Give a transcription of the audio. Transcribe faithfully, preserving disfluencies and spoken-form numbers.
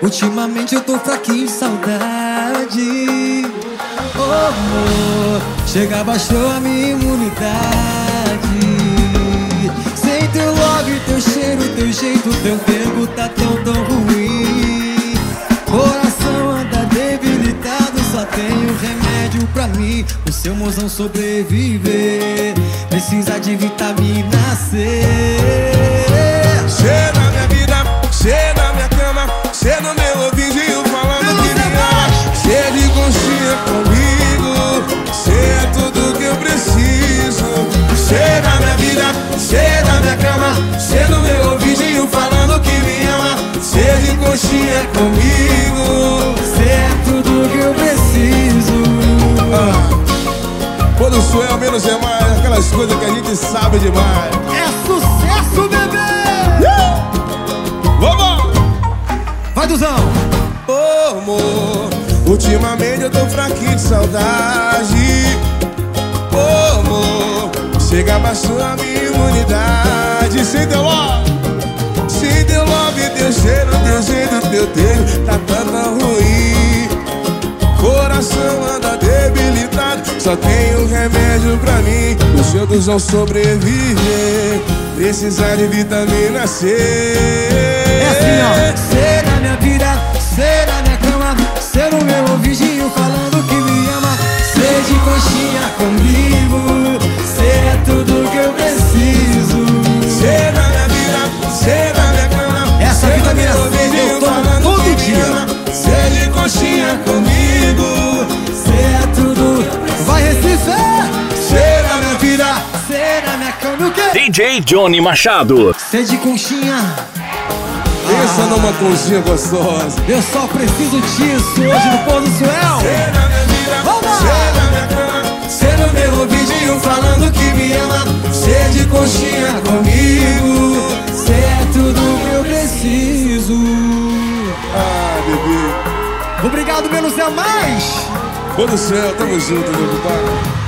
Ultimamente eu tô fraquinho de saudade. Oh, amor, chega, baixou a minha imunidade. Sem teu love, teu cheiro, teu jeito, teu tempo tá tão, tão ruim. Coração anda debilitado, só tenho remédio pra mim. O seu mozão sobreviver precisa de vitamina C. Cê na minha vida, cê na minha cama, cê no meu ouvidinho falando que me ama. Cê de conchinha comigo, cê é tudo que eu preciso. Cê na minha vida, cê na minha cama, cê no meu ouvidinho falando que me ama. Cê de conchinha comigo, cê é tudo que eu preciso. ah. Quando sou eu, menos é mais, aquelas coisas que a gente sabe demais. É sucesso, bebê! uh! Vamos! Vai, Duzão! Ô, amor, ultimamente eu tô fraquinho de saudade. Ô, amor, chega, baixou a minha imunidade. Sem teu love, sem teu love, teu cheiro, teu jeito, teu tempo tá tão ruim. Coração anda debilitado, só tenho remédio pra mim. Os seus vão sobreviver, precisar de vitamina C. É assim, ó. Cê na minha vida, cê na minha cama, cê no meu ouvidinho falando que me ama. Cê de conchinha comigo, cê é tudo que eu preciso. Cê na minha vida, cê na minha cama, essa vitamina C eu tomo todo dia. Cê de conchinha comigo, cê é tudo. Vai, Recife! Cê na minha vida, cê na minha cama, o quê? D J Johnny Machado. Cê de conchinha. Pensa ah, numa conchinha gostosa. Eu só preciso disso hoje no pôr do céu. Cê na minha vida, cê na minha cama, cê no meu ouvidinho falando que me ama. Cê de conchinha comigo, cê é tudo que eu preciso. Ah, bebê. Obrigado, menos é mais. Pôr do céu, tamo junto, meu pai.